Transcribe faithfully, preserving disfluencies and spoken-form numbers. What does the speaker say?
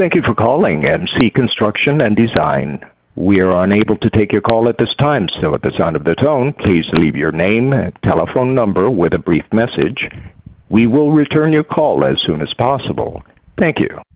Thank you for calling M C Construction and Design. We are unable to take your call at this time, so at the sound of the tone, please leave your name and telephone number with a brief message. We will return your call as soon as possible. Thank you.